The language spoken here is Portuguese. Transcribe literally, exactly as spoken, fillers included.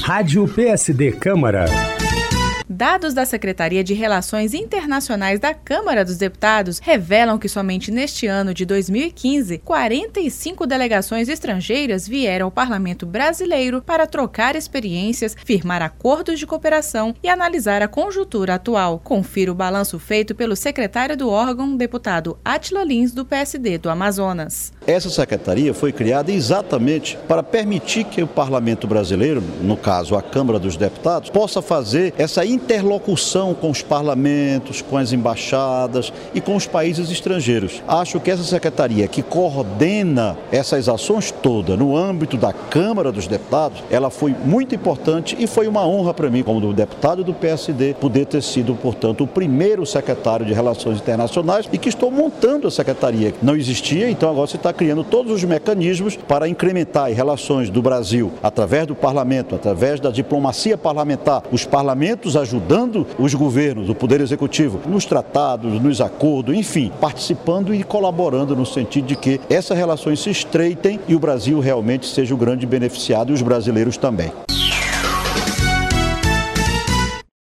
Rádio P S D Câmara. Dados da Secretaria de Relações Internacionais da Câmara dos Deputados revelam que somente neste ano de dois mil e quinze, quarenta e cinco delegações estrangeiras vieram ao Parlamento brasileiro para trocar experiências, firmar acordos de cooperação e analisar a conjuntura atual. Confira o balanço feito pelo secretário do órgão, deputado Átila Lins, do P S D do Amazonas. Essa secretaria foi criada exatamente para permitir que o Parlamento brasileiro, no caso a Câmara dos Deputados, possa fazer essa interlocução com os parlamentos, com as embaixadas e com os países estrangeiros. Acho que essa secretaria que coordena essas ações todas no âmbito da Câmara dos Deputados, ela foi muito importante e foi uma honra para mim, como deputado do P S D, poder ter sido, portanto, o primeiro secretário de Relações Internacionais e que estou montando a secretaria. Não existia, então agora se está criando todos os mecanismos para incrementar as relações do Brasil através do parlamento, através da diplomacia parlamentar, os parlamentos ajudando os governos, o Poder Executivo, nos tratados, nos acordos, enfim, participando e colaborando no sentido de que essas relações se estreitem e o Brasil realmente seja o grande beneficiado e os brasileiros também.